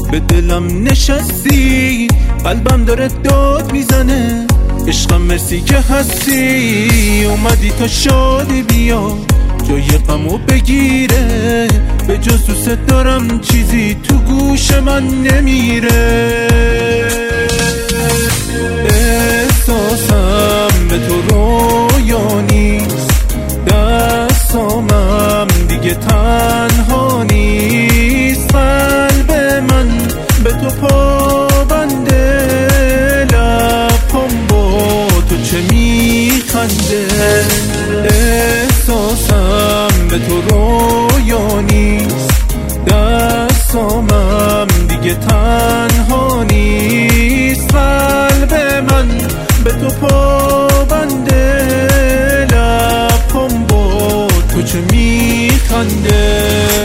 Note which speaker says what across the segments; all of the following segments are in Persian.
Speaker 1: به دلم نشستی، قلبم داره داد میزنه. عشقم مرسی که هستی، اومدی تا شادی بیا جای غمو بگیره. به جز دوست دارم چیزی تو گوش من نمیره. احساسم به تو رویا نیست، دستامم دیگه تنها نیست. قلب من به تو پابنده، لبم با تو چه میخنده. احساسم به تو رویا نیست، دستامم دیگه تنها نیست. قلب من به تو پابنده، لبم با تو چه میخنده.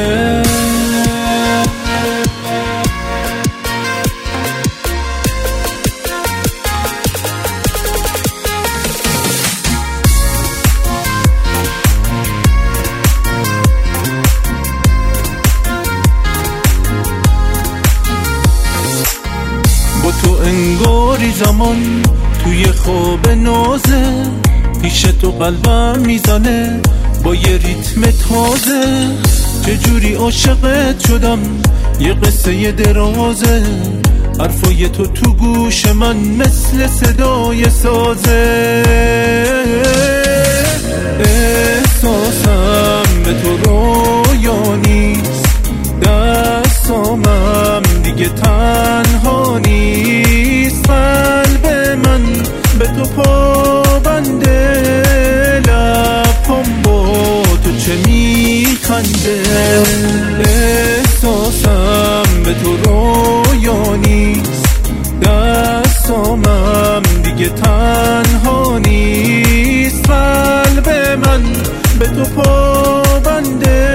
Speaker 1: با تو انگاری زمان توی خواب نازه، پیش تو قلبم میزنه با یه ریتم تازه. چجوری عاشقت شدم یه قصه درازه، حرفای تو گوش من مثل صدای سازه. احساسم به تو رویا نیست، دستامم دیگه تنها نیست. قلب من به تو پابنده، لبم با تو چه میخنده. احساسم به تو رویا نیست، دستامم دیگه تنها نیست. قلب من به تو پابنده،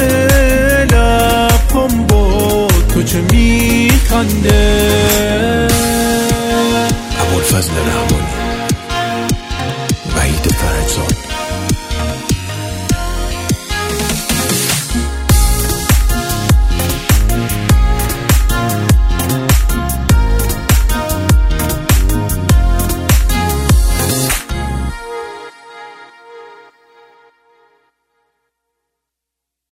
Speaker 1: لبم با تو چه میخنده.
Speaker 2: ابوالفضل رحمانی.